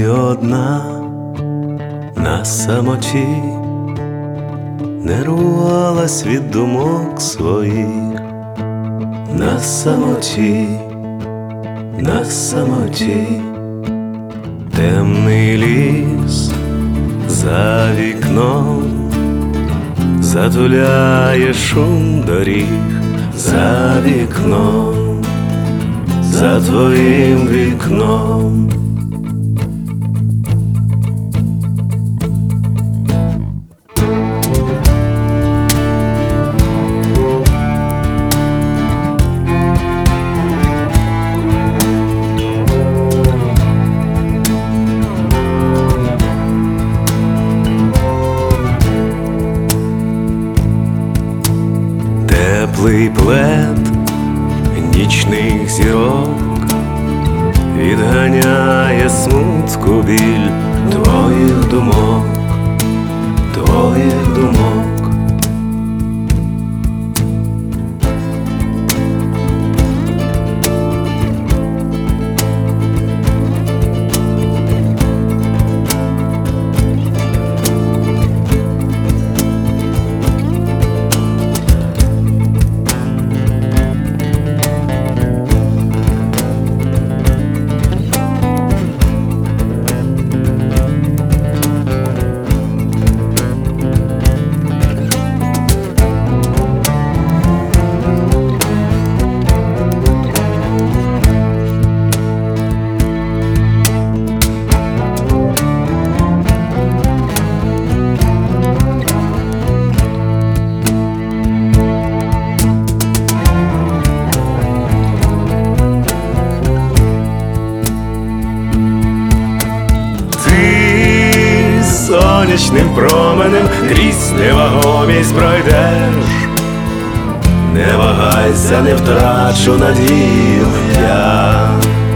Ти одна на самоті, нервувалась від думок своїх, на самоті, на самоті, темний ліс за вікном затуляє шум доріг, за вікном, за твоїм вікном. Теплий плед нічних зірок відганяє смутку біль твоїх думок, твоїх думок. Сонячним променем крізь невагомість пройдеш, не вагайся, не втрачу надію я.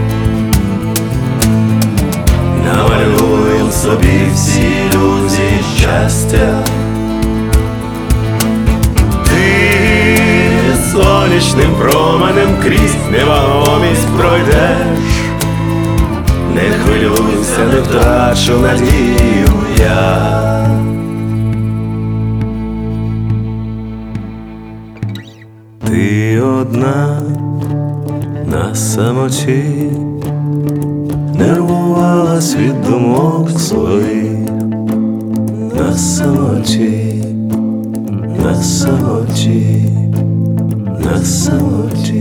Намалюєм собі всі ілюзії щастя. Ти сонячним променем крізь невагомість пройдеш, не хвилюйся, не втрачу надію я. Ти одна на самоті, нервувалась від думок своїх, на самоті, на самоті, на самоті.